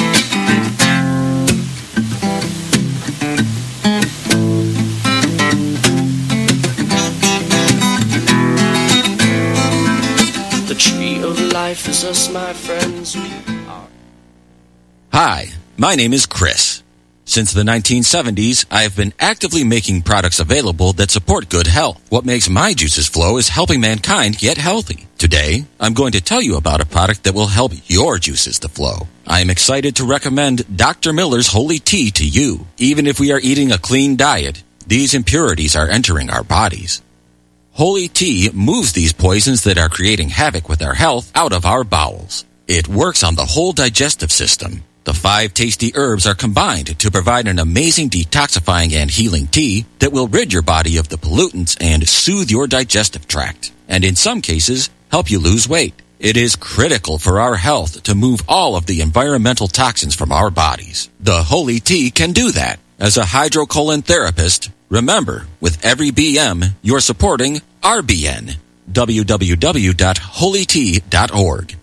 The tree of life is us, my friends. Hi, my name is Chris. Since the 1970s, I have been actively making products available that support good health. What makes my juices flow is helping mankind get healthy. Today, I'm going to tell you about a product that will help your juices to flow. I am excited to recommend Dr. Miller's Holy Tea to you. Even if we are eating a clean diet, these impurities are entering our bodies. Holy Tea moves these poisons that are creating havoc with our health out of our bowels. It works on the whole digestive system. The 5 tasty herbs are combined to provide an amazing detoxifying and healing tea that will rid your body of the pollutants and soothe your digestive tract, and in some cases, help you lose weight. It is critical for our health to move all of the environmental toxins from our bodies. The Holy Tea can do that. As a hydrocolon therapist, remember, with every BM, you're supporting RBN. www.holytea.org.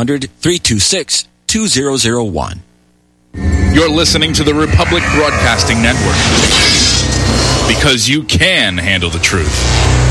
800-326-2001. You're listening to the Republic Broadcasting Network. Because you can handle the truth.